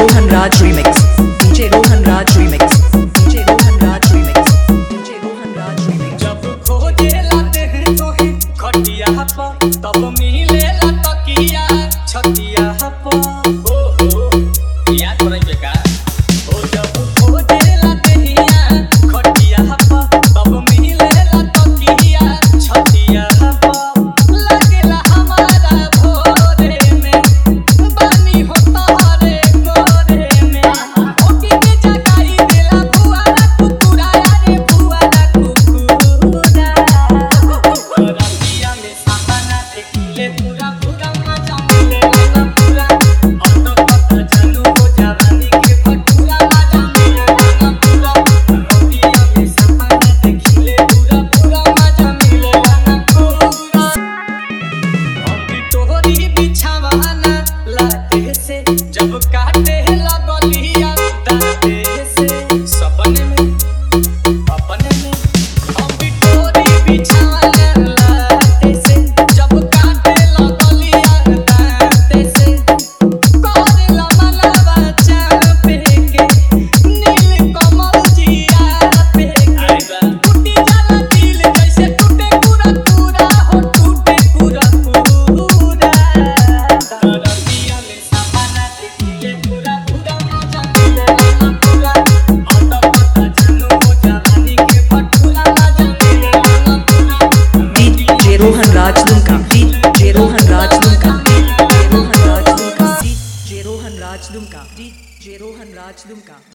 Rohan Raj remix. DJ Rohan Raj remix. DJ Rohan Raj remix. DJ Rohan Raj remix. जब खोजे लाते हैं तो ही खटिया पर तब मिले ला तकिया छतिया पर ओ याद पड़े बेका ओ जब खोजे लाते हैं खटिया पर तब मिले ला तकिया छतिया पर लगेला हमारा भोरे में बानी हो तोरे गोरे में ओटी के जगाई देला बुआरा कुकुरा रे बुआरा कुकुरा रतिया में सपना देखिले पूरा पूरा मजा मिलेला ना पूरा और तो पता जानू हो जवानी के भटूरा मजा मिलेला ना पूरा रतिया में सपना देखिले पूरा पूरा मजा मिलेला ना पूरा अभी तोहरी बिछावाना लाते से जब काटे लगलिया दाते से सपने में अपने में अभी तोहरी बिछावाना लाते से जब काटे लगलिया दाते से करेला मनवा चापे के नील कमल जिया पे के टूटी जाला दिल जैसे टूटे पूरा पूरा हो टूटे पूरा पूरा रतिया में सपना देखिले पूरा पूरा मजा मिलेला ना पूरा और तो पता जानू हो जवानी के भटूरा मजा मिलेला ना पूरा DJ Rohan Raj Lumka. DJ Rohan Raj Lumka. DJ Rohan Raj Lumka. DJ Rohan Raj Lumka. DJ Rohan Raj Lumka.